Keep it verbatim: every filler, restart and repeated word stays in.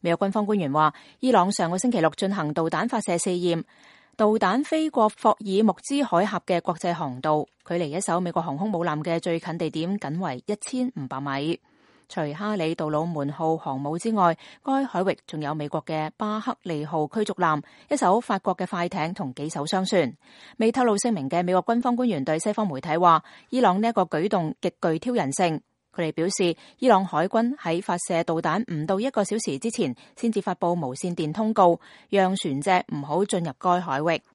美國軍方官員話，伊朗上個星期六進行導彈發射試驗，導彈飛過霍爾木茲海峽嘅國際航道，距離一艘美國航空母艦嘅最近地點僅為一千五百米。除哈里杜魯門號航母之外，該海域仲有美國嘅巴克利號驅逐艦、一艘法國嘅快艇同幾艘商船。未透露姓名嘅美國軍方官員對西方媒體話，伊朗呢一個舉動極具挑釁性。佢哋表示，伊朗海軍喺發射導彈唔到一個小時之前，先至發佈無線電通告，讓船隻唔好進入該海域。